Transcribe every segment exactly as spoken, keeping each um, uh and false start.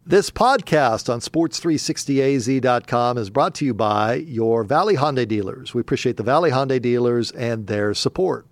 This podcast on sports three sixty A Z dot com is brought to you by your Valley Hyundai dealers. We appreciate the Valley Hyundai dealers and their support.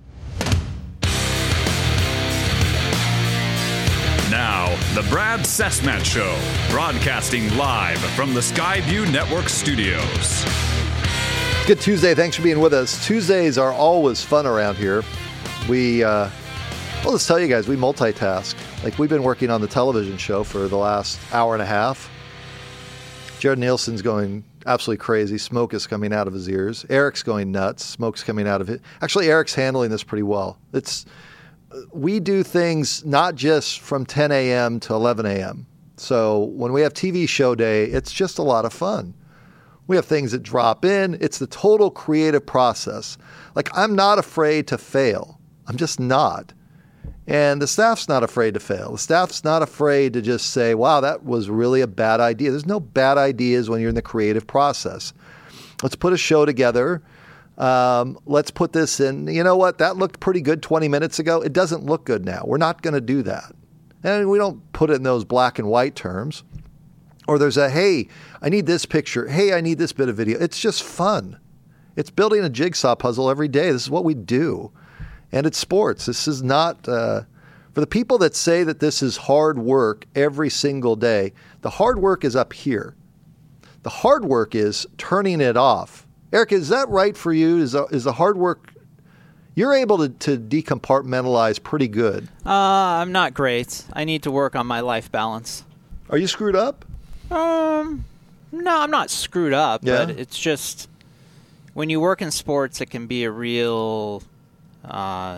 Now, the Brad Cessmat Show, broadcasting live from the Skyview Network studios. Good Tuesday. Thanks for being with us. Tuesdays are always fun around here. We, uh, well, let's tell you guys, we multitask. Like, we've been working on the television show for the last hour and a half. Jared Nielsen's going absolutely crazy. Smoke is coming out of his ears. Eric's going nuts. Smoke's coming out of it. Actually, Eric's handling this pretty well. It's we do things not just from ten a.m. to eleven a.m. So when we have T V show day, it's just a lot of fun. We have things that drop in. It's the total creative process. Like, I'm not afraid to fail. I'm just not. And the staff's not afraid to fail. The staff's not afraid to just say, wow, that was really a bad idea. There's no bad ideas when you're in the creative process. Let's put a show together. Um, let's put this in. You know what? That looked pretty good twenty minutes ago. It doesn't look good now. We're not going to do that. And we don't put it in those black and white terms. Or there's a, hey, I need this picture. Hey, I need this bit of video. It's just fun. It's building a jigsaw puzzle every day. This is what we do. And it's sports. This is not, uh, for the people that say that this is hard work every single day, the hard work is up here. The hard work is turning it off. Eric, is that right for you? Is, the, is the hard work, you're able to, to decompartmentalize pretty good. Uh, I'm not great. I need to work on my life balance. Are you screwed up? Um, no, I'm not screwed up, yeah. but it's just, when you work in sports, it can be a real... Uh,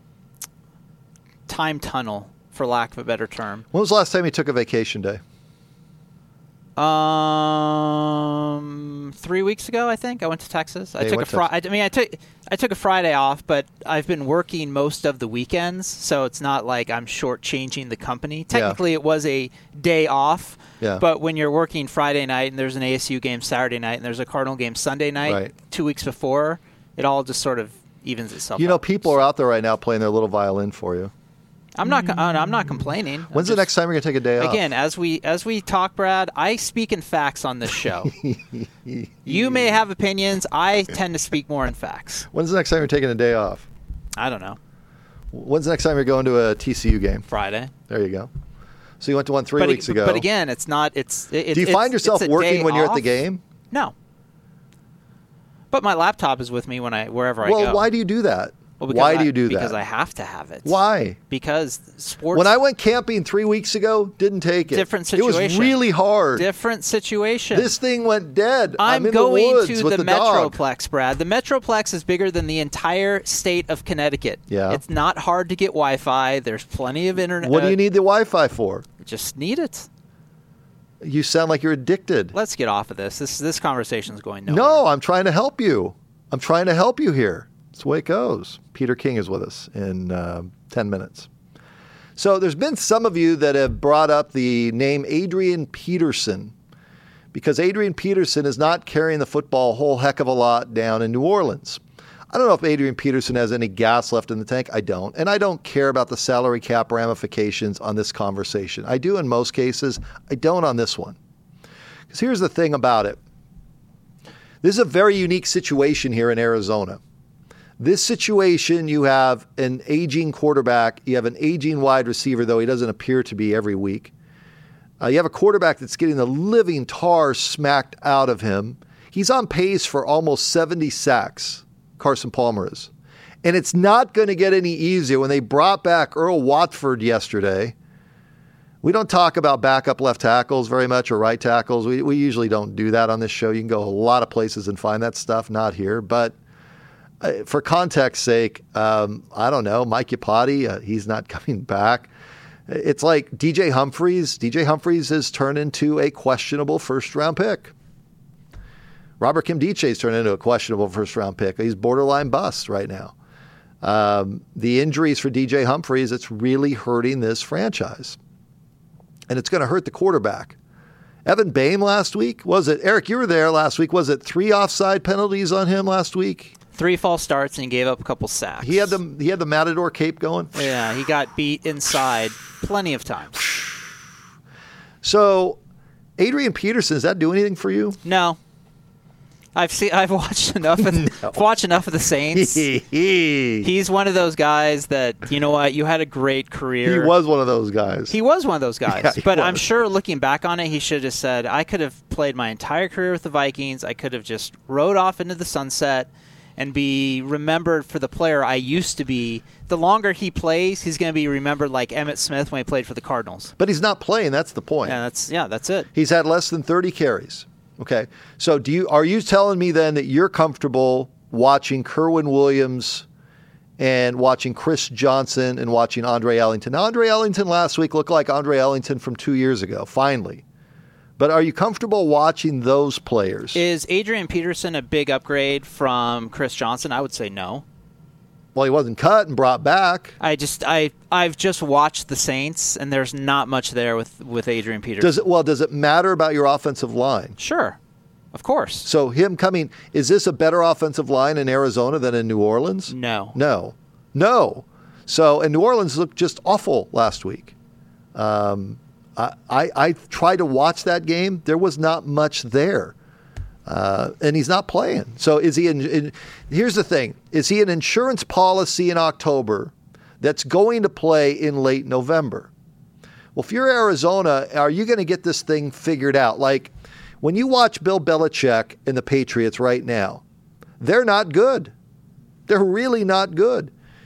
time tunnel, for lack of a better term. When was the last time you took a vacation day? Um, three weeks ago, I think I went to Texas. I Hey, took a what Fri- Tex- I mean, I took I took a Friday off, but I've been working most of the weekends, so it's not like I'm shortchanging the company. Technically, it was a day off. Yeah. But when you're working Friday night and there's an A S U game Saturday night and there's a Cardinal game Sunday night, Right. two weeks before, it all just sort of evens itself You know, out. people are out there right now playing their little violin for you. I'm not. co- I'm not complaining. I'm When's the just- next time you're going to take a day off? Again, as we as we talk, Brad, I speak in facts on this show. You may have opinions. I tend to speak more in facts. When's the next time you're taking a day off? I don't know. When's the next time you're going to a T C U game? Friday. There you go. So you went to one three but weeks it, ago. But again, it's not. It's. It, Do you it's, find yourself it's a working day when you're at the off. game? No. But my laptop is with me when I wherever I Well, go. why do you do that? Well, because why I, do you do because that? I have to have it. Why? Because sports. When I went camping three weeks ago, didn't take it. Different situation. It was really hard. Different situation. This thing went dead. I'm, I'm in going the woods to with the, the dog. Metroplex, Brad. The Metroplex is bigger than the entire state of Connecticut. Yeah. It's not hard to get Wi-Fi. There's plenty of internet. What do you need the Wi-Fi for? Just need it. You sound like you're addicted. Let's get off of this. This this conversation is going nowhere. No, I'm trying to help you. I'm trying to help you here. That's the way it goes. Peter King is with us in uh, ten minutes. So there's been some of you that have brought up the name Adrian Peterson because Adrian Peterson is not carrying the football a whole heck of a lot down in New Orleans. I don't know if Adrian Peterson has any gas left in the tank. I don't. And I don't care about the salary cap ramifications on this conversation. I do in most cases. I don't on this one. Because here's the thing about it. This is a very unique situation here in Arizona. This situation, you have an aging quarterback. You have an aging wide receiver, though he doesn't appear to be every week. Uh, you have a quarterback that's getting the living tar smacked out of him. He's on pace for almost seventy sacks, Carson Palmer is. And it's not going to get any easier. When they brought back Earl Watford yesterday, we don't talk about backup left tackles very much or right tackles. We, we usually don't do that on this show. You can go a lot of places and find that stuff, not here. But uh, for context's sake, um, I don't know, Mike Iupati, uh, he's not coming back. It's like D J Humphries. D J Humphries has turned into a questionable first-round pick. Robert Kimdiche's turned into a questionable first-round pick. He's borderline bust right now. Um, the injuries for D J Humphries, it's really hurting this franchise. And it's going to hurt the quarterback. Evan Boehm last week, was it? Eric, you were there last week. Was it three offside penalties on him last week? Three false starts and he gave up a couple sacks. He had the he had the Matador cape going. Yeah, he got beat inside plenty of times. So, Adrian Peterson, does that do anything for you? No. I've seen. I've watched enough of. no. I've watched enough of the Saints. He's one of those guys that, you know what, you had a great career. He was one of those guys. He was one of those guys. Yeah, but was. I'm sure looking back on it, he should have said, I could have played my entire career with the Vikings. I could have just rode off into the sunset and be remembered for the player I used to be. The longer he plays, he's going to be remembered like Emmitt Smith when he played for the Cardinals. But he's not playing. That's the point. Yeah, that's yeah, that's it. He's had less than thirty carries. Okay, so do you are you telling me then that you're comfortable watching Kerwin Williams and watching Chris Johnson and watching Andre Ellington? Now, Andre Ellington last week looked like Andre Ellington from two years ago, finally. But are you comfortable watching those players? Is Adrian Peterson a big upgrade from Chris Johnson? I would say no. Well, he wasn't cut and brought back. I just I I've just watched the Saints, and there's not much there with, with Adrian Peterson. Does it well? Does it matter about your offensive line? Sure, of course. So him coming, is this a better offensive line in Arizona than in New Orleans? No, no, no. So and New Orleans looked just awful last week. Um, I, I I tried to watch that game. There was not much there. Uh, and he's not playing. So is he in, in, here's the thing. Is he an insurance policy in October that's going to play in late November? Well, if you're Arizona, are you going to get this thing figured out? Like when you watch Bill Belichick and the Patriots right now, they're not good. They're really not good.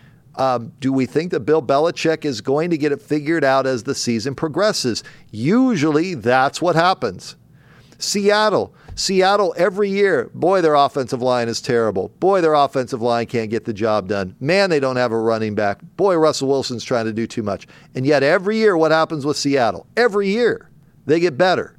Um, do we think that Bill Belichick is going to get it figured out as the season progresses? Usually that's what happens. Seattle. Seattle every year, boy, their offensive line is terrible. Boy, their offensive line can't get the job done. Man, they don't have a running back. Boy, Russell Wilson's trying to do too much. And yet every year, what happens with Seattle? Every year, they get better.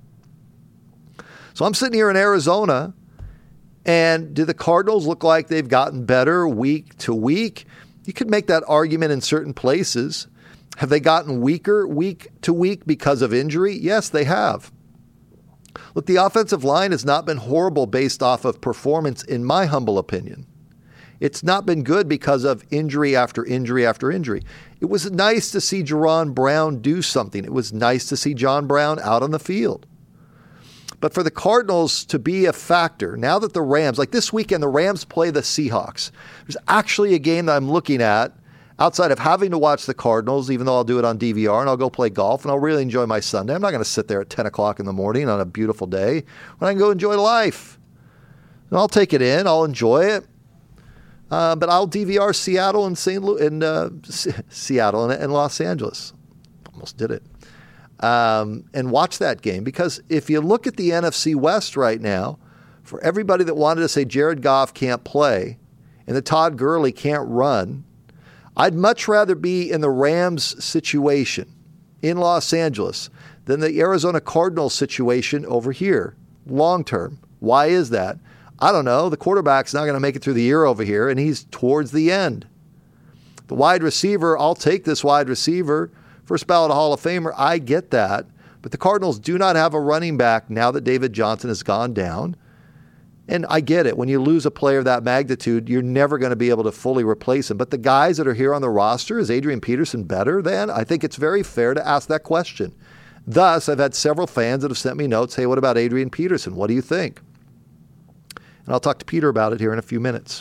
So I'm sitting here in Arizona, and do the Cardinals look like they've gotten better week to week? You could make that argument in certain places. Have they gotten weaker week to week because of injury? Yes, they have. Look, the offensive line has not been horrible based off of performance, in my humble opinion. It's not been good because of injury after injury after injury. It was nice to see Jaron Brown do something. It was nice to see John Brown out on the field. But for the Cardinals to be a factor, now that the Rams, like this weekend, the Rams play the Seahawks. There's actually a game that I'm looking at outside of having to watch the Cardinals, even though I'll do it on D V R and I'll go play golf and I'll really enjoy my Sunday. I'm not going to sit there at ten o'clock in the morning on a beautiful day when I can go enjoy life. And I'll take it in. I'll enjoy it. Uh, but I'll D V R Seattle and Saint Louis and uh, C- Seattle and, and Los Angeles. Almost did it. Um, and watch that game, because if you look at the N F C West right now, for everybody that wanted to say Jared Goff can't play and that Todd Gurley can't run, I'd much rather be in the Rams situation in Los Angeles than the Arizona Cardinals situation over here, long term. Why is that? I don't know. The quarterback's not going to make it through the year over here, and he's towards the end. The wide receiver, I'll take this wide receiver. First ballot Hall of Famer, I get that. But the Cardinals do not have a running back now that David Johnson has gone down. And I get it. When you lose a player of that magnitude, you're never going to be able to fully replace him. But the guys that are here on the roster, is Adrian Peterson better than? I think it's very fair to ask that question. Thus, I've had several fans that have sent me notes. Hey, what about Adrian Peterson? What do you think? And I'll talk to Peter about it here in a few minutes.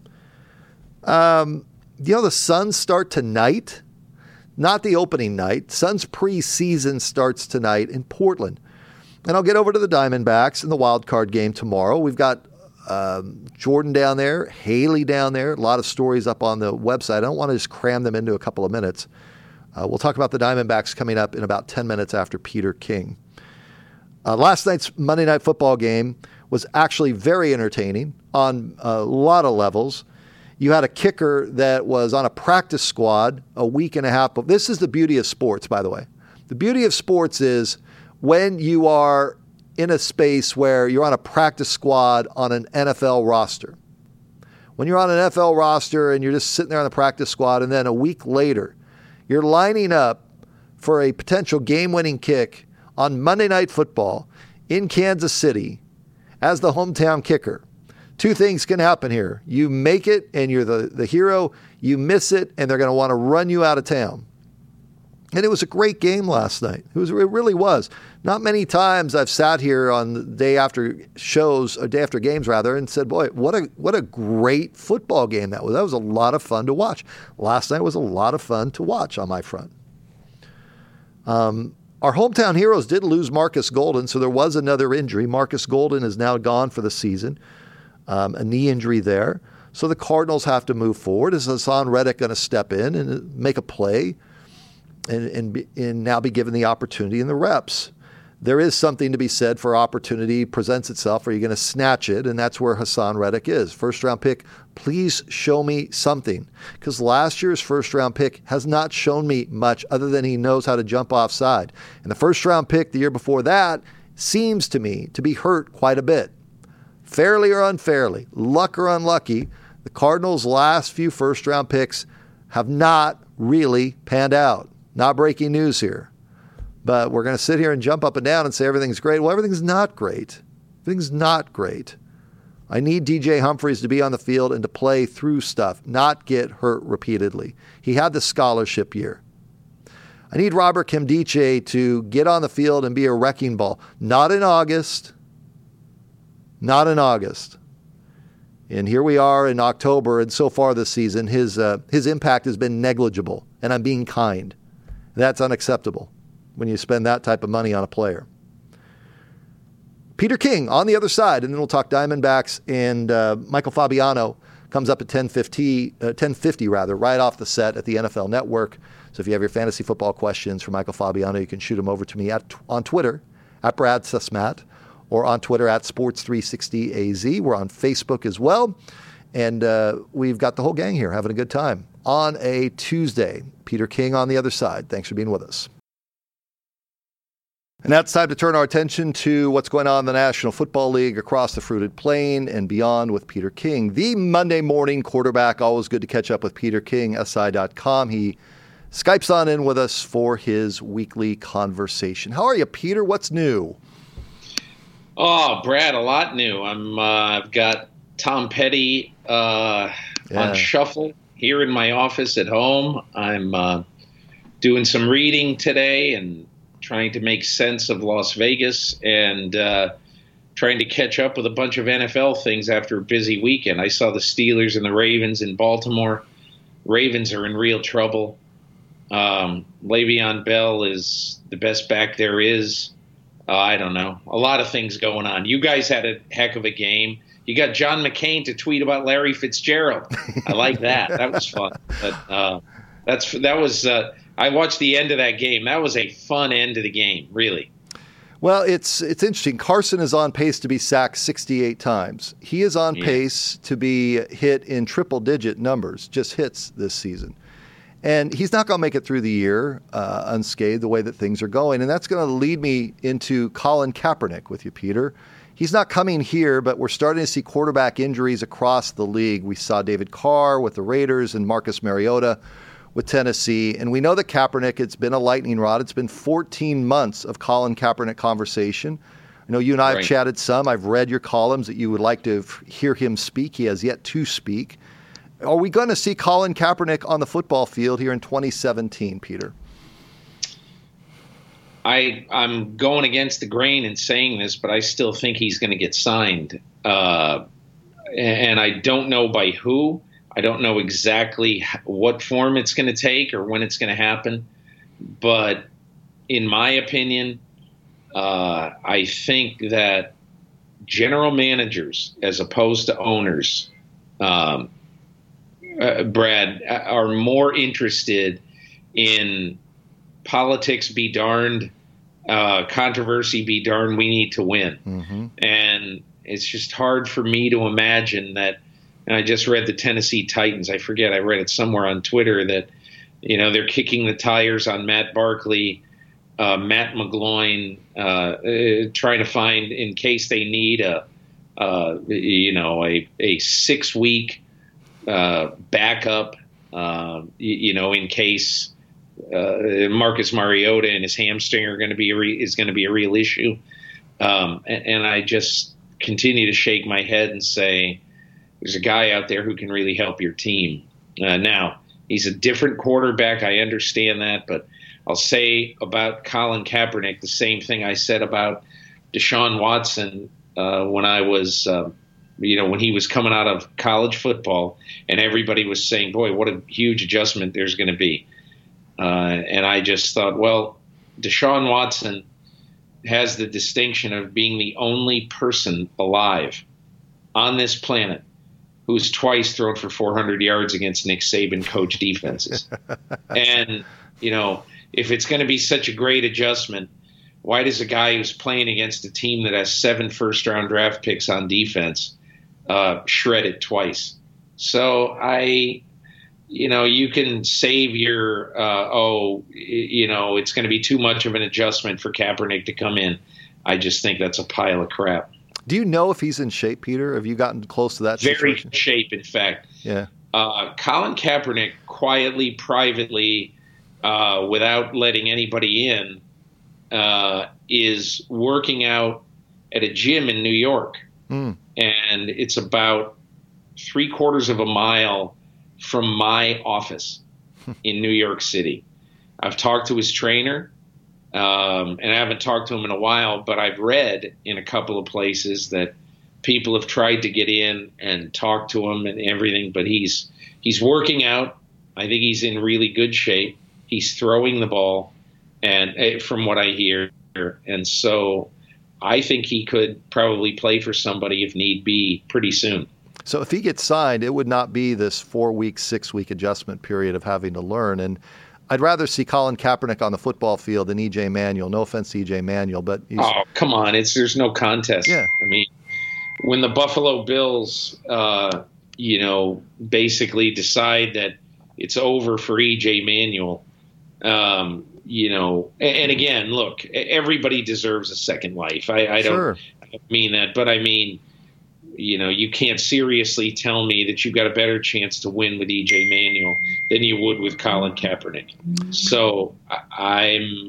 Um, you know, the Suns start tonight. Not the opening night. Suns preseason starts tonight in Portland. And I'll get over to the Diamondbacks in the wild card game tomorrow. We've got um, Jordan down there, Haley down there, a lot of stories up on the website. I don't want to just cram them into a couple of minutes. Uh, we'll talk about the Diamondbacks coming up in about ten minutes after Peter King. Uh, last night's Monday Night Football game was actually very entertaining on a lot of levels. You had a kicker that was on a practice squad a week and a half. But this is the beauty of sports, by the way. The beauty of sports is when you are in a space where you're on a practice squad on an N F L roster. When you're on an N F L roster and you're just sitting there on the practice squad, and then a week later, you're lining up for a potential game-winning kick on Monday Night Football in Kansas City as the hometown kicker. Two things can happen here. You make it and you're the, the hero. You miss it and they're going to want to run you out of town. And it was a great game last night. It was, it really was. Not many times I've sat here on the day after shows, or day after games rather, and said, boy, what a what a great football game that was. That was a lot of fun to watch. Last night was a lot of fun to watch on my front. Um, our hometown heroes did lose Marcus Golden, so there was another injury. Marcus Golden is now gone for the season. Um, a knee injury there. So the Cardinals have to move forward. Is Hassan Reddick going to step in and make a play and, and, be, and now be given the opportunity and the reps? There is something to be said for opportunity presents itself. Are you going to snatch it? And that's where Hassan Reddick is. First round pick, please show me something. Because last year's first round pick has not shown me much other than he knows how to jump offside. And the first round pick the year before that seems to me to be hurt quite a bit. Fairly or unfairly, luck or unlucky, the Cardinals' last few first round picks have not really panned out. Not breaking news here. But we're going to sit here and jump up and down and say everything's great. Well, everything's not great. Everything's not great. I need D J Humphries to be on the field and to play through stuff, not get hurt repeatedly. He had the scholarship year. I need Robert Nkemdiche to get on the field and be a wrecking ball. Not in August. Not in August. And here we are in October, and so far this season, his uh, his impact has been negligible, and I'm being kind. That's unacceptable when you spend that type of money on a player. Peter King on the other side, and then we'll talk Diamondbacks, and uh, Michael Fabiano comes up at ten fifty, uh, ten fifty rather, right off the set at the N F L Network. So if you have your fantasy football questions for Michael Fabiano, you can shoot them over to me at on Twitter, at Brad Sesmat, or on Twitter at Sports three sixty A Z. We're on Facebook as well. And uh, we've got the whole gang here having a good time on a Tuesday. Peter King on the other side. Thanks for being with us. And now it's time to turn our attention to what's going on in the National Football League across the Fruited Plain and beyond with Peter King, the Monday morning quarterback. Always good to catch up with Peter King, S I dot com. He Skypes on in with us for his weekly conversation. How are you, Peter? What's new? Oh, Brad, a lot new. I'm. Uh, I've got Tom Petty uh, yeah. on shuffle here in my office at home. I'm uh, doing some reading today and trying to make sense of Las Vegas and uh, trying to catch up with a bunch of N F L things after a busy weekend. I saw the Steelers and the Ravens in Baltimore. Ravens are in real trouble. Um, Le'Veon Bell is the best back there is. Uh, I don't know. A lot of things going on. You guys had a heck of a game. You got John McCain to tweet about Larry Fitzgerald. I like that. That was fun. But, uh, that's that was. Uh, I watched the end of that game. That was a fun end of the game, really. Well, it's it's interesting. Carson is on pace to be sacked sixty-eight times. He is on yeah. pace to be hit in triple-digit numbers, just hits this season. And he's not going to make it through the year uh, unscathed the way that things are going. And that's going to lead me into Colin Kaepernick with you, Peter. He's not coming here, but we're starting to see quarterback injuries across the league. We saw David Carr with the Raiders and Marcus Mariota with Tennessee. And we know that Kaepernick, it's been a lightning rod. It's been fourteen months of Colin Kaepernick conversation. I know you and I have right. chatted some. I've read your columns that you would like to hear him speak. He has yet to speak. Are we going to see Colin Kaepernick on the football field here in twenty seventeen, Peter? I, I'm going against the grain in saying this, but I still think he's going to get signed. Uh, and I don't know by who. I don't know exactly what form it's going to take or when it's going to happen. But in my opinion, uh, I think that general managers, as opposed to owners, um, uh, Brad, are more interested in politics be darned, uh, controversy be darned, we need to win. Mm-hmm. And it's just hard for me to imagine that. And I just read the Tennessee Titans. I forget, I read it somewhere on Twitter that, you know, they're kicking the tires on Matt Barkley, uh, Matt McGloin, uh, uh, trying to find, in case they need a, uh, you know, a, a six week uh, backup, uh, you, you know, in case uh, Marcus Mariota and his hamstring are going to be a re- is going to be a real issue. Um, and, and I just continue to shake my head and say, there's a guy out there who can really help your team. Uh, now, he's a different quarterback. I understand that. But I'll say about Colin Kaepernick the same thing I said about Deshaun Watson uh, when I was, uh, you know, when he was coming out of college football, and everybody was saying, boy, what a huge adjustment there's going to be. Uh, and I just thought, well, Deshaun Watson has the distinction of being the only person alive on this planet who's twice thrown for four hundred yards against Nick Saban coach defenses. And, you know, if it's going to be such a great adjustment, why does a guy who's playing against a team that has seven first-round draft picks on defense uh, shred it twice? So I, you know, you can save your, uh, oh, you know, it's going to be too much of an adjustment for Kaepernick to come in. I just think that's a pile of crap. Do you know if he's in shape, Peter? Have you gotten close to that Very situation? in shape, in fact. Yeah. Uh, Colin Kaepernick quietly, privately, uh, without letting anybody in, uh, is working out at a gym in New York. Mm. And it's about three quarters of a mile from my office in New York City. I've talked to his trainer. Um, and I haven't talked to him in a while, but I've read in a couple of places that people have tried to get in and talk to him and everything, but he's he's working out. I think he's in really good shape. He's throwing the ball, and uh, from what I hear, and so I think he could probably play for somebody if need be pretty soon. So if he gets signed, it would not be this four-week, six-week adjustment period of having to learn. And I'd rather see Colin Kaepernick on the football field than E J Manuel. No offense to E J Manuel, but he's, oh, come on. It's there's no contest. Yeah. I mean, when the Buffalo Bills, uh, you know, basically decide that it's over for E J Manuel, um, you know, and, and again, look, everybody deserves a second life. I, I don't, Sure. I don't mean that, but I mean, you know, you can't seriously tell me that you've got a better chance to win with E J Manuel than you would with Colin Kaepernick. So I, I'm,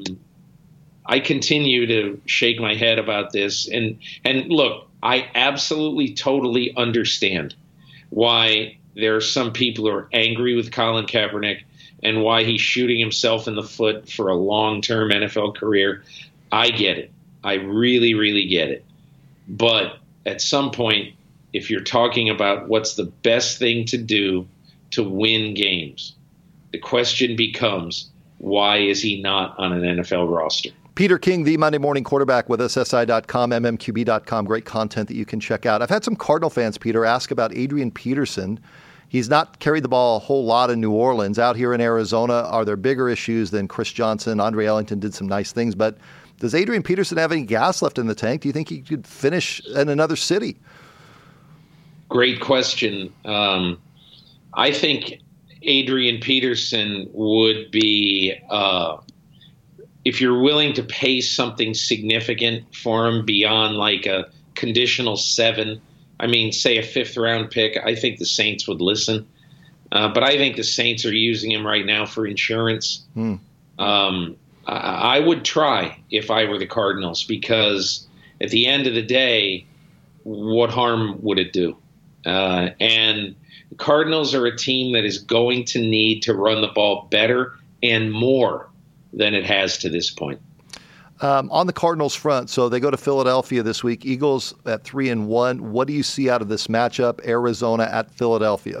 I continue to shake my head about this. And, and look, I absolutely, totally understand why there are some people who are angry with Colin Kaepernick and why he's shooting himself in the foot for a long-term N F L career. I get it. I really, really get it. But at some point, if you're talking about what's the best thing to do to win games, the question becomes, why is he not on an N F L roster? Peter King, the Monday Morning Quarterback with us, S I dot com, M M Q B dot com. Great content that you can check out. I've had some Cardinal fans, Peter, ask about Adrian Peterson. He's not carried the ball a whole lot in New Orleans. Out here in Arizona, are there bigger issues than Chris Johnson? Andre Ellington did some nice things, but does Adrian Peterson have any gas left in the tank? Do you think he could finish in another city? Great question. Um, I think Adrian Peterson would be, uh, if you're willing to pay something significant for him beyond like a conditional seven, I mean, say a fifth round pick, I think the Saints would listen. Uh, but I think the Saints are using him right now for insurance. Hmm. Um, I would try if I were the Cardinals, because at the end of the day, what harm would it do? Uh, and the Cardinals are a team that is going to need to run the ball better and more than it has to this point. Um, on the Cardinals front, so they go to Philadelphia this week. Eagles at three and one. What do you see out of this matchup? Arizona at Philadelphia.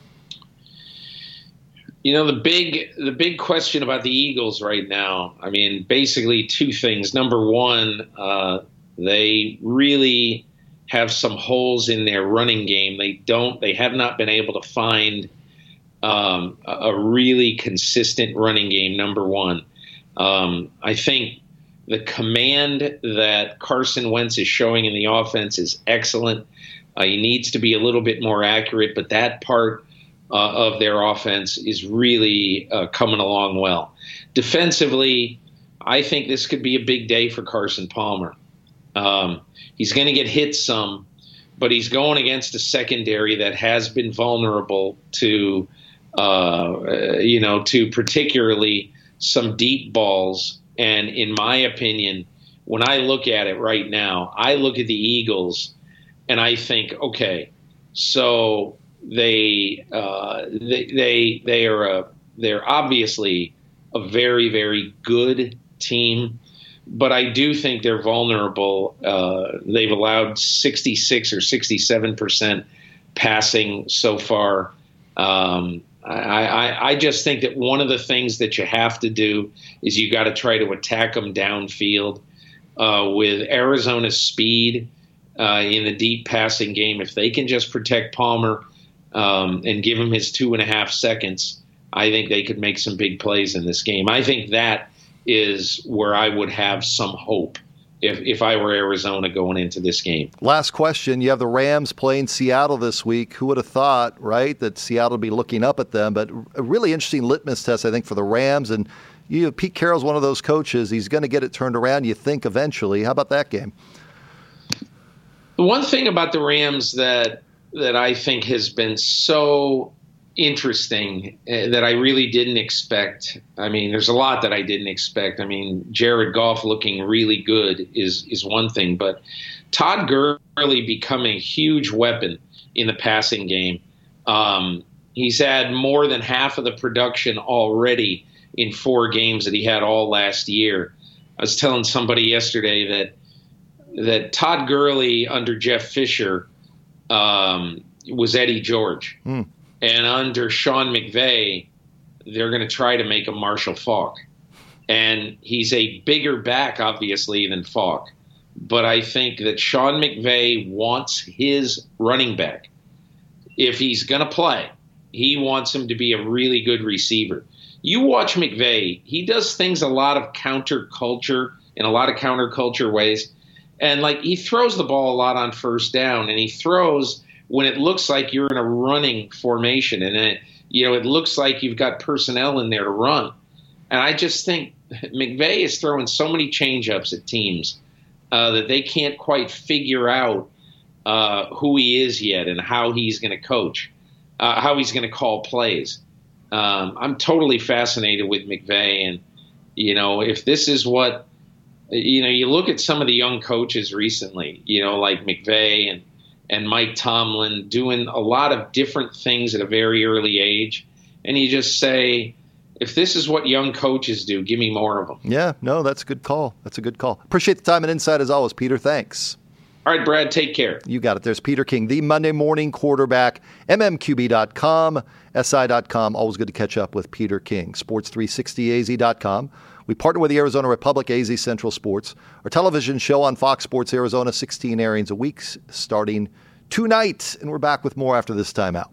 You know, the big the big question about the Eagles right now, I mean, basically two things. Number one, uh, they really have some holes in their running game. They don't, they have not been able to find um, a, a really consistent running game, number one. Um, I think the command that Carson Wentz is showing in the offense is excellent. Uh, he needs to be a little bit more accurate, but that part Uh, of their offense is really uh, coming along well. Defensively, I think this could be a big day for Carson Palmer. Um, he's going to get hit some, but he's going against a secondary that has been vulnerable to, uh, you know, to particularly some deep balls. And in my opinion, when I look at it right now, I look at the Eagles and I think, okay, so They, uh, they they they are a they're obviously a very, very good team. But I do think they're vulnerable. Uh, they've allowed sixty-six or sixty-seven percent passing so far. Um, I, I, I just think that one of the things that you have to do is you got to try to attack them downfield uh, with Arizona's speed uh, in the deep passing game. If they can just protect Palmer um, and give him his two and a half seconds, I think they could make some big plays in this game. I think that is where I would have some hope if if I were Arizona going into this game. Last question. You have the Rams playing Seattle this week. Who would have thought, right, that Seattle would be looking up at them? But a really interesting litmus test, I think, for the Rams. And you know, Pete Carroll's one of those coaches. He's going to get it turned around, you think, eventually. How about that game? The one thing about the Rams that that I think has been so interesting uh, that I really didn't expect. I mean, there's a lot that I didn't expect. I mean, Jared Goff looking really good is is one thing, but Todd Gurley becoming a huge weapon in the passing game. Um, he's had more than half of the production already in four games that he had all last year. I was telling somebody yesterday that that Todd Gurley under Jeff Fisher um, was Eddie George. Mm. And under Sean McVay, they're going to try to make him Marshall Faulk. And he's a bigger back, obviously, than Faulk. But I think that Sean McVay wants his running back. If he's going to play, he wants him to be a really good receiver. You watch McVay, he does things a lot of counterculture, in a lot of counterculture ways. And, like, he throws the ball a lot on first down, and he throws when it looks like you're in a running formation and it, you know, it looks like you've got personnel in there to run. And I just think McVay is throwing so many change-ups at teams uh, that they can't quite figure out uh, who he is yet and how he's going to coach, uh, how he's going to call plays. Um, I'm totally fascinated with McVay. And, you know, if this is what, you know, you look at some of the young coaches recently, you know, like McVay and and Mike Tomlin doing a lot of different things at a very early age. And you just say, if this is what young coaches do, give me more of them. Yeah, no, that's a good call. That's a good call. Appreciate the time and insight as always, Peter. Thanks. All right, Brad, take care. You got it. There's Peter King, the Monday morning quarterback, M M Q B dot com, S I dot com. Always good to catch up with Peter King. Sports three sixty A Z dot com. We partner with the Arizona Republic, A Z Central Sports. Our television show on Fox Sports Arizona, sixteen airings a week starting tonight. And we're back with more after this timeout.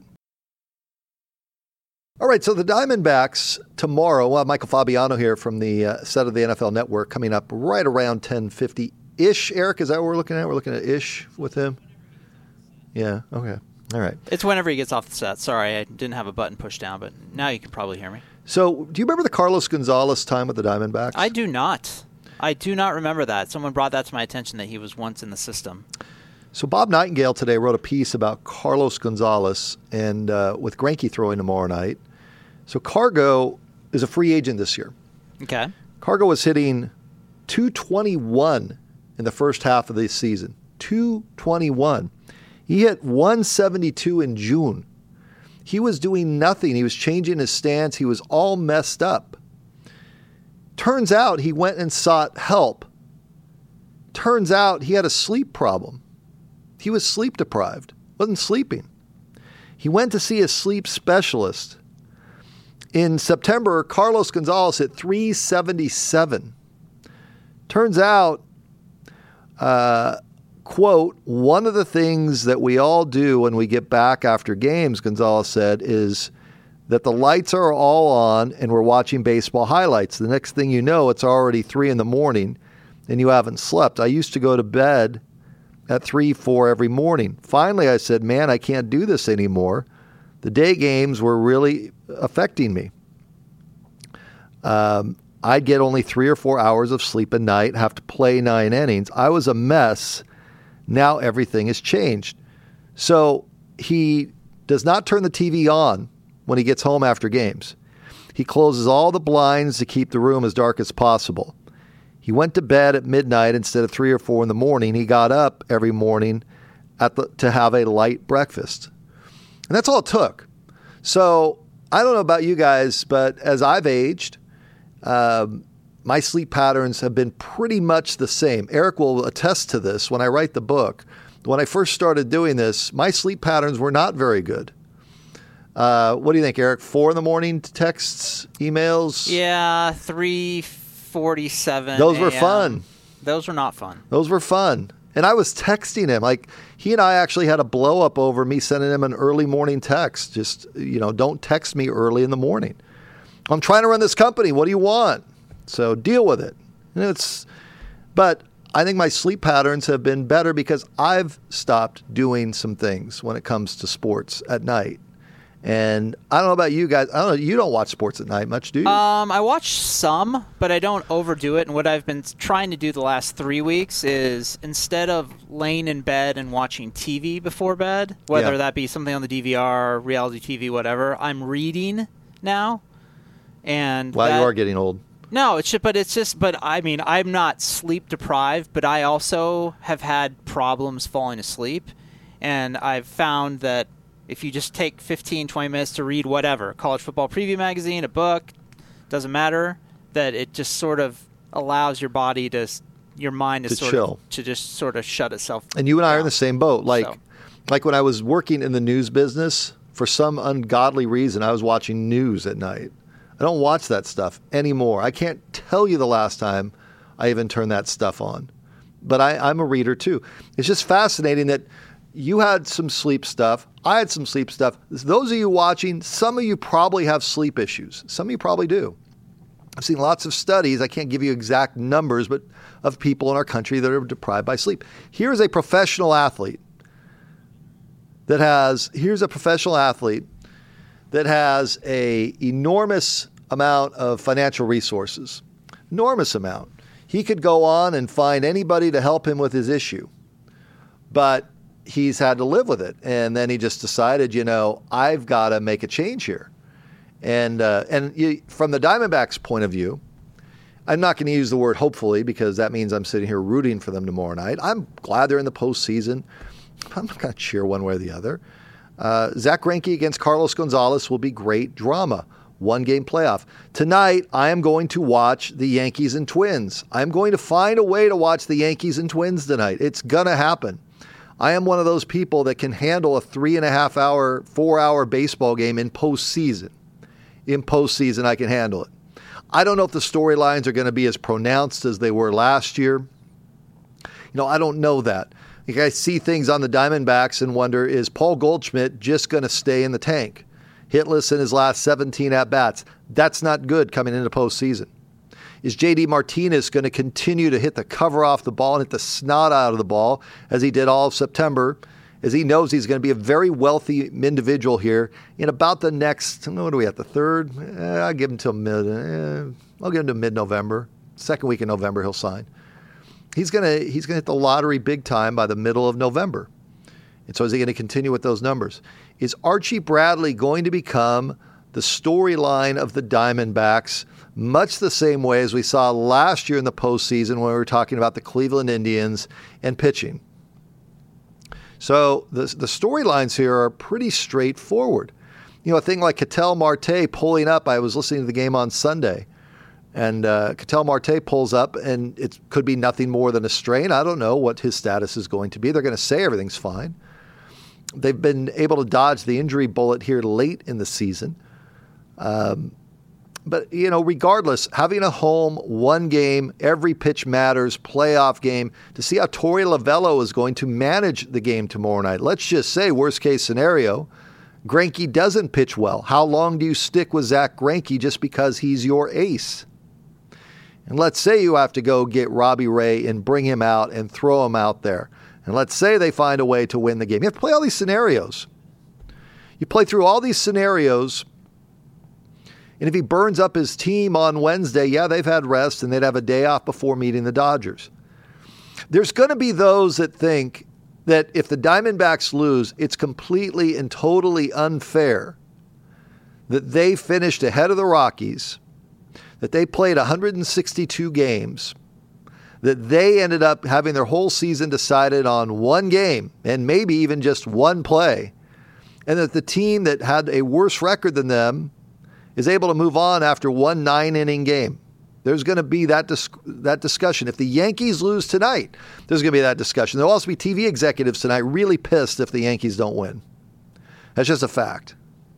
All right, so the Diamondbacks tomorrow. We'll have Michael Fabiano here from the uh, set of the N F L Network coming up right around ten fifty-ish. Eric, is that what we're looking at? We're looking at ish with him? Yeah, okay. All right. It's whenever he gets off the set. Sorry, I didn't have a button pushed down, but now you can probably hear me. So, do you remember the Carlos Gonzalez time with the Diamondbacks? I do not. I do not remember that. Someone brought that to my attention that he was once in the system. So, Bob Nightingale today wrote a piece about Carlos Gonzalez and uh, with Greinke throwing tomorrow night. So, Cargo is a free agent this year. Okay. Cargo was hitting two twenty-one in the first half of this season. two twenty-one. He hit one seventy-two in June. He was doing nothing. He was changing his stance. He was all messed up. Turns out he went and sought help. Turns out he had a sleep problem. He was sleep deprived, wasn't sleeping. He went to see a sleep specialist. In September, Carlos Gonzalez hit three seventy-seven. Turns out, uh, quote, one of the things that we all do when we get back after games, Gonzalez said, is that the lights are all on and we're watching baseball highlights. The next thing you know, it's already three in the morning and you haven't slept. I used to go to bed at three, four every morning. Finally, I said, man, I can't do this anymore. The day games were really affecting me. Um, I'd get only three or four hours of sleep a night, have to play nine innings. I was a mess. Now everything has changed. So he does not turn the T V on when he gets home after games. He closes all the blinds to keep the room as dark as possible. He went to bed at midnight instead of three or four in the morning. He got up every morning at the, to have a light breakfast. And that's all it took. So I don't know about you guys, but as I've aged um, my sleep patterns have been pretty much the same. Eric will attest to this. When I write the book, when I first started doing this, my sleep patterns were not very good. Uh, what do you think, Eric? Four in the morning texts, emails? Yeah, three forty-seven. Those were fun. Those were not fun. Those were fun. And I was texting him. Like, he and I actually had a blow up over me sending him an early morning text. Just, you know, don't text me early in the morning. I'm trying to run this company. What do you want? So deal with it. And it's, but I think my sleep patterns have been better because I've stopped doing some things when it comes to sports at night. And I don't know about you guys. I don't know. You don't watch sports at night much, do you? Um, I watch some, but I don't overdo it. And what I've been trying to do the last three weeks is instead of laying in bed and watching T V before bed, whether Yeah. that be something on the D V R, reality T V, whatever, I'm reading now. And Well, that, you are getting old. No, it's just, but it's just, but I mean, I'm not sleep deprived, but I also have had problems falling asleep. And I've found that if you just take fifteen, twenty minutes to read whatever, college football preview magazine, a book, doesn't matter, that it just sort of allows your body to, your mind to, To sort chill. of, to just sort of shut itself And you and I are in down. the same boat. Like, So. like when I was working in the news business, for some ungodly reason, I was watching news at night. I don't watch that stuff anymore. I can't tell you the last time I even turned that stuff on. But I, I'm a reader too. It's just fascinating that you had some sleep stuff. I had some sleep stuff. Those of you watching, some of you probably have sleep issues. Some of you probably do. I've seen lots of studies. I can't give you exact numbers, but of people in our country that are deprived by sleep. Here's a professional athlete that has, here's a professional athlete that has a enormous amount of financial resources, enormous amount. He could go on and find anybody to help him with his issue, but he's had to live with it. And then he just decided, you know, I've got to make a change here. And uh, and you, from the Diamondbacks' point of view, I'm not going to use the word hopefully because that means I'm sitting here rooting for them tomorrow night. I'm glad they're in the postseason. I'm not going to cheer one way or the other. Uh, Zach Greinke against Carlos Gonzalez will be great drama. One game playoff. Tonight, I am going to watch the Yankees and Twins. I'm going to find a way to watch the Yankees and Twins tonight. It's going to happen. I am one of those people that can handle a three and a half hour, four hour baseball game in postseason. In postseason, I can handle it. I don't know if the storylines are going to be as pronounced as they were last year. You know, I don't know that. Like I see things on the Diamondbacks and wonder, is Paul Goldschmidt just going to stay in the tank? Hitless in his last seventeen at-bats. That's not good coming into postseason. Is J D Martinez going to continue to hit the cover off the ball and hit the snot out of the ball as he did all of September, as he knows he's going to be a very wealthy individual here in about the next, what are we at, the third? Eh, I'll give him till mid, eh, I'll give him to mid-November. Second week in November he'll sign. He's going to he's going to hit the lottery big time by the middle of November. And so is he going to continue with those numbers? Is Archie Bradley going to become the storyline of the Diamondbacks, much the same way as we saw last year in the postseason when we were talking about the Cleveland Indians and pitching? So the, the storylines here are pretty straightforward. You know, a thing like Ketel Marte pulling up. I was listening to the game on Sunday, and uh, Ketel Marte pulls up, and it could be nothing more than a strain. I don't know what his status is going to be. They're going to say everything's fine. They've been able to dodge the injury bullet here late in the season. Um, but, you know, regardless, having a home, one game, every pitch matters, playoff game, to see how Torey Lovullo is going to manage the game tomorrow night. Let's just say, worst case scenario, Greinke doesn't pitch well. How long do you stick with Zach Greinke just because he's your ace? And let's say you have to go get Robbie Ray and bring him out and throw him out there. And let's say they find a way to win the game. You have to play all these scenarios. You play through all these scenarios, and if he burns up his team on Wednesday, yeah, they've had rest, and they'd have a day off before meeting the Dodgers. There's going to be those that think that if the Diamondbacks lose, it's completely and totally unfair that they finished ahead of the Rockies, that they played one hundred sixty-two games, that they ended up having their whole season decided on one game and maybe even just one play, and that the team that had a worse record than them is able to move on after one nine-inning game. There's going to be that dis- that discussion. If the Yankees lose tonight, there's going to be that discussion. There'll also be T V executives tonight really pissed if the Yankees don't win. That's just a fact.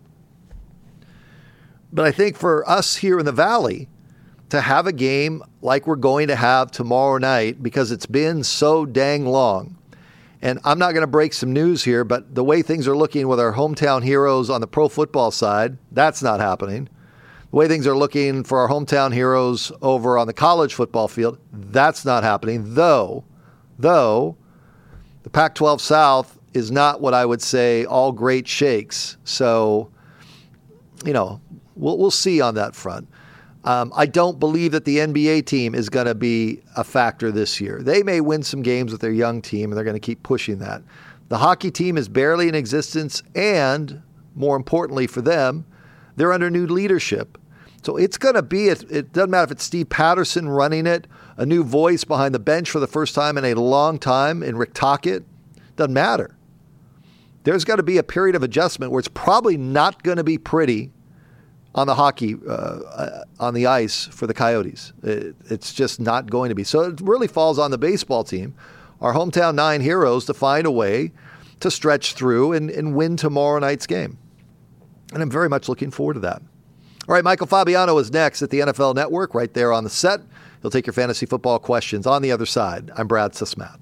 But I think for us here in the Valley to have a game like we're going to have tomorrow night, because it's been so dang long, and I'm not going to break some news here, but the way things are looking with our hometown heroes on the pro football side, that's not happening. The way things are looking for our hometown heroes over on the college football field, that's not happening. Though, though, the Pac twelve South is not what I would say all great shakes. So, you know, we'll we'll see on that front. Um, I don't believe that the N B A team is going to be a factor this year. They may win some games with their young team, and they're going to keep pushing that. The hockey team is barely in existence, and more importantly for them, they're under new leadership. So it's going to be, it, it doesn't matter if it's Steve Patterson running it, a new voice behind the bench for the first time in a long time in Rick Tocchet. Doesn't matter. There's got to be a period of adjustment where it's probably not going to be pretty on the hockey, uh, on the ice for the Coyotes. It, it's just not going to be. So it really falls on the baseball team, our hometown nine heroes, to find a way to stretch through and, and win tomorrow night's game. And I'm very much looking forward to that. All right, Michael Fabiano is next at the N F L Network right there on the set. He'll take your fantasy football questions on the other side. I'm Brad Sismat.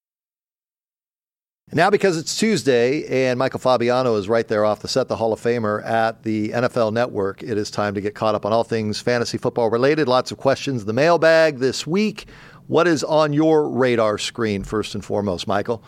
Now, because it's Tuesday and Michael Fabiano is right there off the set, the Hall of Famer at the N F L Network, it is time to get caught up on all things fantasy football related. Lots of questions. The mailbag this week. What is on your radar screen first and foremost, Michael?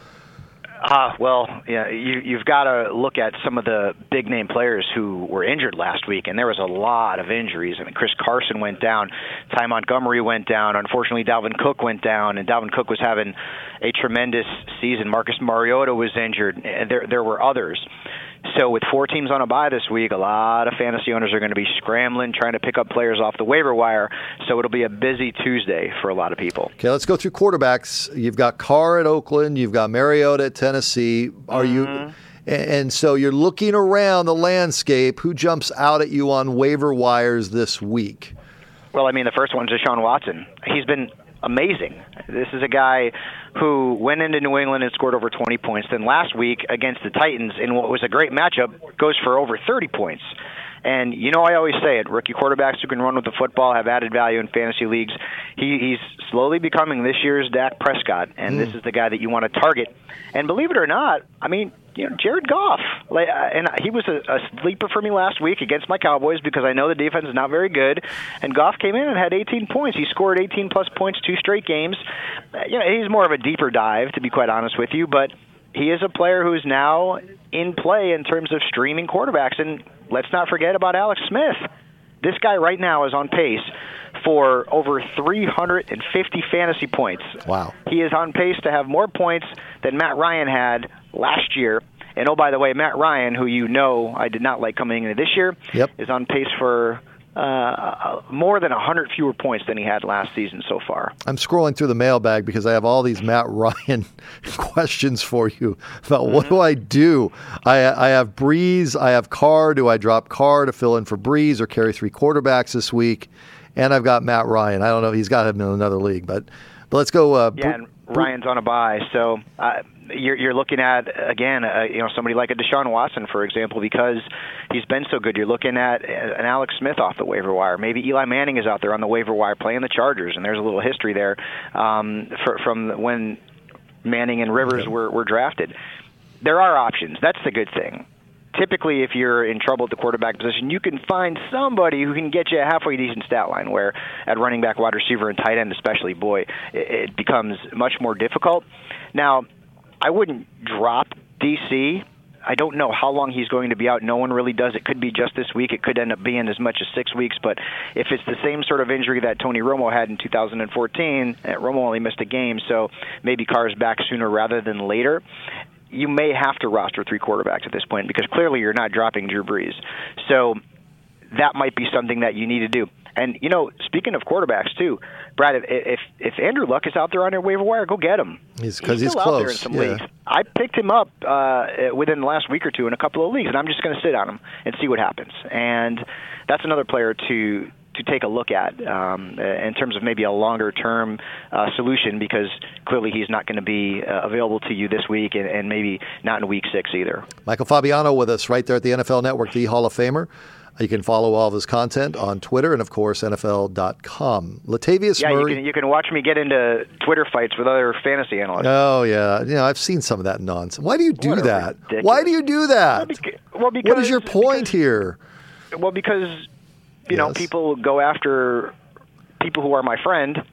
Uh, well, yeah, you, you've got to look at some of the big-name players who were injured last week, and there was a lot of injuries. I mean, Chris Carson went down, Ty Montgomery went down, unfortunately Dalvin Cook went down, and Dalvin Cook was having a tremendous season. Marcus Mariota was injured, and there, there were others. So with four teams on a bye this week, a lot of fantasy owners are going to be scrambling, trying to pick up players off the waiver wire. So it'll be a busy Tuesday for a lot of people. Okay, let's go through quarterbacks. You've got Carr at Oakland. You've got Mariota at Tennessee. Are mm-hmm. you? And so you're looking around the landscape. Who jumps out at you on waiver wires this week? Well, I mean, the first one's Deshaun Watson. He's been amazing. This is a guy who went into New England and scored over twenty points. Then last week against the Titans, in what was a great matchup, goes for over thirty points. And, you know, I always say it, rookie quarterbacks who can run with the football have added value in fantasy leagues. He, he's slowly becoming this year's Dak Prescott, and mm. this is the guy that you want to target. And believe it or not, I mean, you know, Jared Goff, like, and he was a, a sleeper for me last week against my Cowboys because I know the defense is not very good. And Goff came in and had eighteen points. He scored eighteen plus points two straight games. You know, he's more of a deeper dive, to be quite honest with you, but he is a player who is now in play in terms of streaming quarterbacks. And let's not forget about Alex Smith. This guy right now is on pace for over three hundred fifty fantasy points. Wow. He is on pace to have more points than Matt Ryan had last year. And, oh, by the way, Matt Ryan, who you know I did not like coming into this year, yep. is on pace for uh, more than one hundred fewer points than he had last season so far. I'm scrolling through the mailbag because I have all these Matt Ryan questions for you about what mm-hmm. do I do? I, I have Breeze, I have Carr. Do I drop Carr to fill in for Breeze or carry three quarterbacks this week? And I've got Matt Ryan. I don't know. He's got him in another league. But but let's go. Uh, yeah, and Ryan's on a bye. So uh, you're, you're looking at, again, uh, you know, somebody like a Deshaun Watson, for example, because he's been so good. You're looking at an Alex Smith off the waiver wire. Maybe Eli Manning is out there on the waiver wire playing the Chargers, and there's a little history there um, for, from when Manning and Rivers were, were drafted. There are options. That's the good thing. Typically, if you're in trouble at the quarterback position, you can find somebody who can get you a halfway decent stat line, where at running back, wide receiver, and tight end especially, boy, it, it becomes much more difficult. Now, I wouldn't drop D C. I don't know how long he's going to be out. No one really does. It could be just this week. It could end up being as much as six weeks. But if it's the same sort of injury that Tony Romo had in two thousand fourteen, Romo only missed a game, so maybe Carr's back sooner rather than later. You may have to roster three quarterbacks at this point because clearly you're not dropping Drew Brees. So that might be something that you need to do. And, you know, speaking of quarterbacks, too, Brad, if if, if Andrew Luck is out there on your waiver wire, go get him. He's Because he's, he's still close. out there in some yeah. leagues. I picked him up uh, within the last week or two in a couple of leagues, and I'm just going to sit on him and see what happens. And that's another player to to take a look at um, in terms of maybe a longer-term uh, solution, because clearly he's not going to be uh, available to you this week, and, and maybe not in Week Six either. Michael Fabiano with us right there at the N F L Network, the Hall of Famer. You can follow all of his content on Twitter and, of course, N F L dot com. Latavius yeah, Murray. you can, you can watch me get into Twitter fights with other fantasy analysts. Oh, yeah. You know, I've seen some of that nonsense. Why do you do What that? ridiculous. Why do you do that? Well, beca- well, because, what is your point because, here? Well, because, you know, Yes. people go after people who are my friend,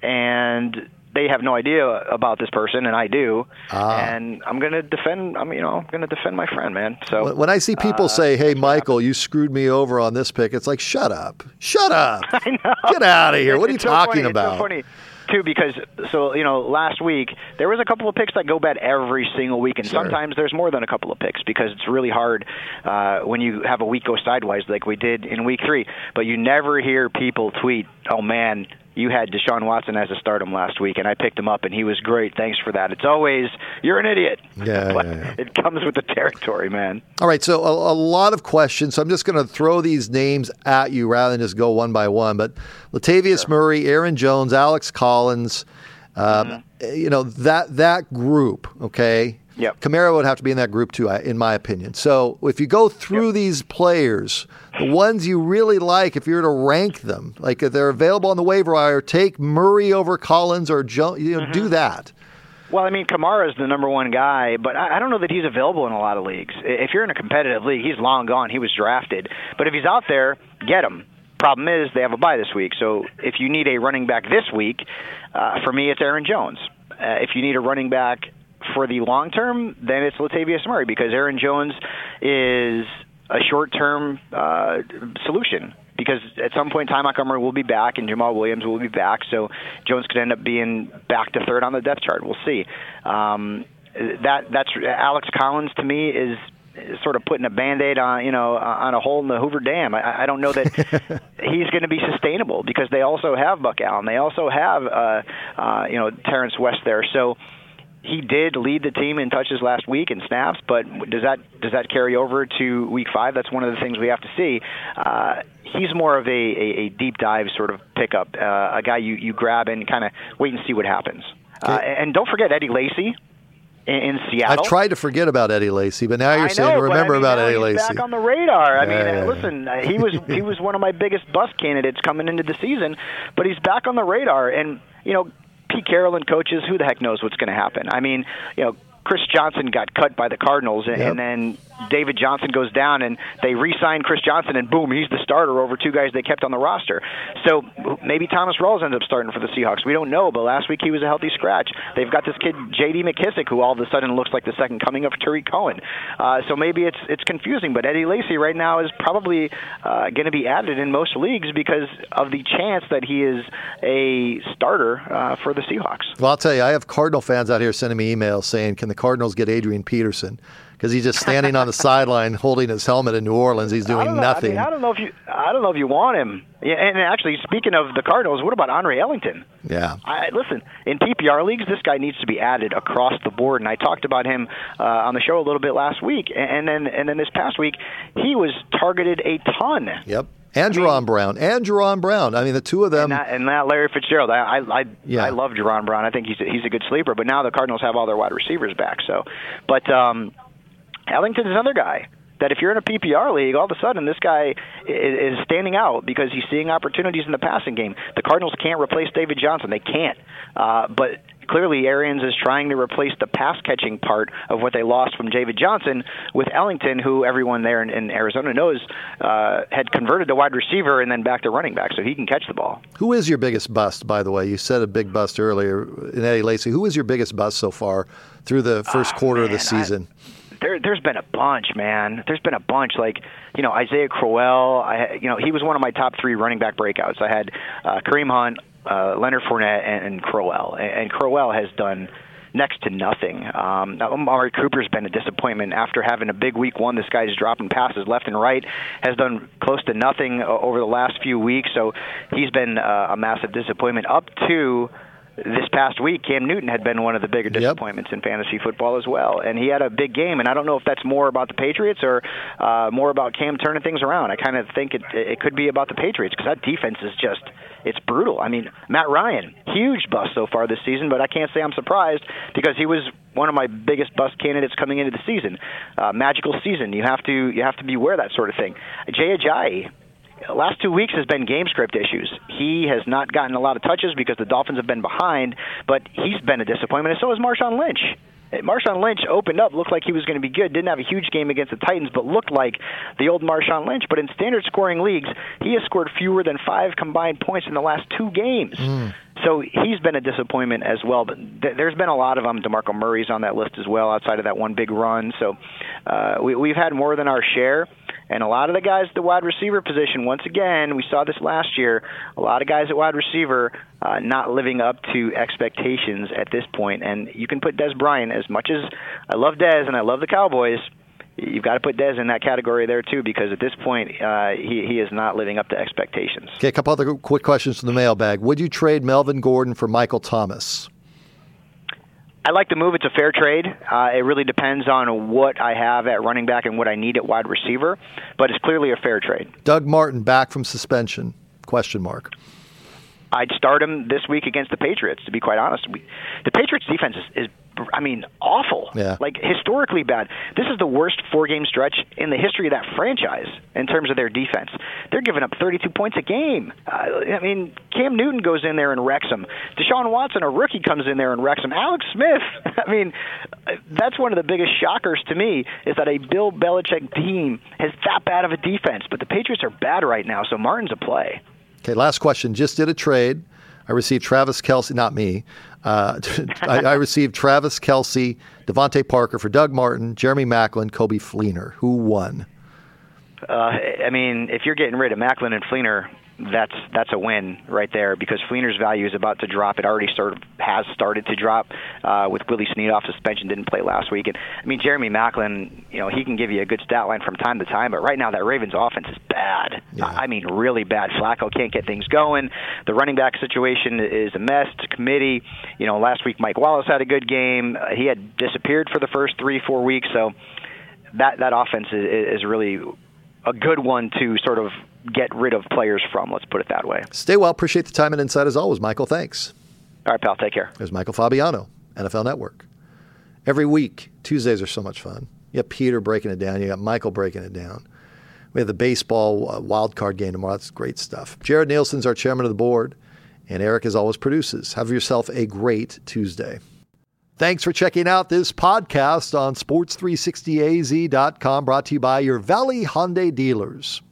and they have no idea about this person, and I do. Ah. And I'm going to defend, I'm, you know, I'm going to defend my friend, man. So When I see people uh, say, hey, Michael, you screwed me over on this pick, it's like, shut up. Shut up. I know. Get out of here. It's- What are you it's so talking funny. about? It's so funny. Too, because so you know, last week there was a couple of picks that go bad every single week, and Sure. sometimes there's more than a couple of picks because it's really hard uh, when you have a week go sideways like we did in week three. But you never hear people tweet, "Oh man, you had Deshaun Watson as a stardom last week, and I picked him up, and he was great. Thanks for that." It's always, "You're an idiot." Yeah, But yeah, yeah. It comes with the territory, man. All right, so a, a lot of questions. So I'm just going to throw these names at you rather than just go one by one. But Latavius Murray, Aaron Jones, Alex Collins, um, Mm-hmm. you know, that that group, okay? Yep. Kamara would have to be in that group too, I- in my opinion. So if you go through Yep. these players, the ones you really like, if you were to rank them, like if they're available on the waiver wire, take Murray over Collins or Jones, you know, Mm-hmm. do that. Well, I mean, Kamara is the number one guy, but I I don't know that he's available in a lot of leagues. If you're in a competitive league, he's long gone. He was drafted. But if he's out there, get him. Problem is, they have a bye this week. So if you need a running back this week, uh, for me, it's Aaron Jones. Uh, if you need a running back for the long term, then it's Latavius Murray, because Aaron Jones is a short-term uh, solution. Because at some point in time, Montgomery will be back and Jamal Williams will be back, so Jones could end up being back to third on the depth chart. We'll see. Um, that that's Alex Collins to me is, is sort of putting a Band-Aid on you know on a hole in the Hoover Dam. I, I don't know that he's going to be sustainable, because they also have Buck Allen, they also have uh, uh, you know Terrence West there. So he did lead the team in touches last week and snaps, but does that does that carry over to week five? That's one of the things we have to see. Uh, he's more of a, a, a deep dive sort of pickup, uh, a guy you, you grab and kind of wait and see what happens. Okay. Uh, and don't forget Eddie Lacy in, in Seattle. I've tried to forget about Eddie Lacy, but now you're I saying know, to but remember I mean, about now Eddie he's Lacy. back on the radar. I Yeah, mean, yeah, uh, yeah. listen, uh, he was he was one of my biggest bust candidates coming into the season, but he's back on the radar. And you know, Pete Carroll and coaches, who the heck knows what's going to happen? I mean, you know, Chris Johnson got cut by the Cardinals, and, Yep. and then David Johnson goes down, and they re-sign Chris Johnson, and boom, he's the starter over two guys they kept on the roster. So maybe Thomas Rawls ends up starting for the Seahawks. We don't know, but last week he was a healthy scratch. They've got this kid, J D McKissick, who all of a sudden looks like the second coming of Tariq Cohen. Uh, so maybe it's it's confusing, but Eddie Lacy right now is probably uh, going to be added in most leagues because of the chance that he is a starter uh, for the Seahawks. Well, I'll tell you, I have Cardinal fans out here sending me emails saying, can the Cardinals get Adrian Peterson? Because he's just standing on the sideline holding his helmet in New Orleans. He's I doing don't know, nothing. I, mean, I don't know if you. I don't know if you want him. Yeah, and actually, speaking of the Cardinals, what about Andre Ellington? Yeah. I, listen, in P P R leagues, this guy needs to be added across the board. And I talked about him uh, on the show a little bit last week, and then and then this past week, he was targeted a ton. Yep. And Jerron Brown. And Jerron Brown. I mean, the two of them. And that, and that Larry Fitzgerald. I I I, Yeah. I love Jerron Brown. I think he's a, he's a good sleeper. But now the Cardinals have all their wide receivers back. So, but um, Ellington's another guy that if you're in a P P R league, all of a sudden this guy is, is standing out because he's seeing opportunities in the passing game. The Cardinals can't replace David Johnson. They can't. Uh, but clearly Arians is trying to replace the pass-catching part of what they lost from David Johnson with Ellington, who everyone there in, in Arizona knows uh, had converted to wide receiver and then back to running back, so he can catch the ball. Who is your biggest bust, by the way? You said a big bust earlier in Eddie Lacy. Who is your biggest bust so far through the first Oh, quarter of the man, season? I, There, there's been a bunch, man. There's been a bunch. Like, you know, Isaiah Crowell. I, you know, he was one of my top three running back breakouts. I had uh, Kareem Hunt, uh, Leonard Fournette, and, and Crowell. And, and Crowell has done next to nothing. Um, Amari Cooper's been a disappointment after having a big week one. This guy's dropping passes left and right, has done close to nothing over the last few weeks. So he's been uh, a massive disappointment up to this past week, Cam Newton had been one of the bigger disappointments yep. in fantasy football as well. And he had a big game, and I don't know if that's more about the Patriots or uh, more about Cam turning things around. I kind of think it, it could be about the Patriots because that defense is just, it's brutal. I mean, Matt Ryan, huge bust so far this season, but I can't say I'm surprised because he was one of my biggest bust candidates coming into the season. Uh, magical season. You have to you have to beware that sort of thing. Jay Ajayi, last two weeks has been game script issues. He has not gotten a lot of touches because the Dolphins have been behind, but he's been a disappointment, and so has Marshawn Lynch. Marshawn Lynch opened up, looked like he was going to be good, didn't have a huge game against the Titans, but looked like the old Marshawn Lynch. But in standard scoring leagues, he has scored fewer than five combined points in the last two games. Mm. So he's been a disappointment as well. But th- there's been a lot of them. DeMarco Murray's on that list as well, outside of that one big run. So uh, we, we've had more than our share. And a lot of the guys at the wide receiver position, once again, we saw this last year, a lot of guys at wide receiver uh, not living up to expectations at this point. And you can put Dez Bryant, as much as I love Dez and I love the Cowboys, you've got to put Dez in that category there too, because at this point, uh, he, he is not living up to expectations. Okay, a couple other quick questions from the mailbag. Would you trade Melvin Gordon for Michael Thomas? I like the move. It's a fair trade. Uh, it really depends on what I have at running back and what I need at wide receiver, but it's clearly a fair trade. Doug Martin back from suspension? Question mark. I'd start him this week against the Patriots, to be quite honest. We, the Patriots' defense is, is, I mean, awful. Yeah. Like, historically bad. This is the worst four-game stretch in the history of that franchise in terms of their defense. They're giving up thirty-two points a game. Uh, I mean, Cam Newton goes in there and wrecks them. Deshaun Watson, a rookie, comes in there and wrecks them. Alex Smith, I mean, that's one of the biggest shockers to me, is that a Bill Belichick team has that bad of a defense. But the Patriots are bad right now, so Martin's a play. Okay, last question. Just did a trade. I received Travis Kelce, not me. Uh, I, I received Travis Kelce, Devontae Parker for Doug Martin, Jeremy Maclin, Coby Fleener. Who won? Uh, I mean, if you're getting rid of Maclin and Fleener, that's that's a win right there, because Fleener's value is about to drop. It already sort of has started to drop uh, with Willie Snead off suspension, didn't play last week. And I mean, Jeremy Maclin, you know, he can give you a good stat line from time to time, but right now that Ravens offense is bad. Yeah. I mean, really bad. Flacco can't get things going. The running back situation is a mess. It's a committee. You know, last week Mike Wallace had a good game. Uh, he had disappeared for the first three, four weeks, so that that offense is, is really a good one to sort of get rid of players from, let's put it that way. Stay well. Appreciate the time and insight as always, Michael. Thanks. All right, pal. Take care. There's Michael Fabiano, N F L Network. Every week, Tuesdays are so much fun. You got Peter breaking it down. You got Michael breaking it down. We have the baseball uh, wild card game tomorrow. That's great stuff. Jared Nielsen's our chairman of the board, and Eric, as always, produces. Have yourself a great Tuesday. Thanks for checking out this podcast on sports three sixty A Z dot com, brought to you by your Valley Hyundai dealers.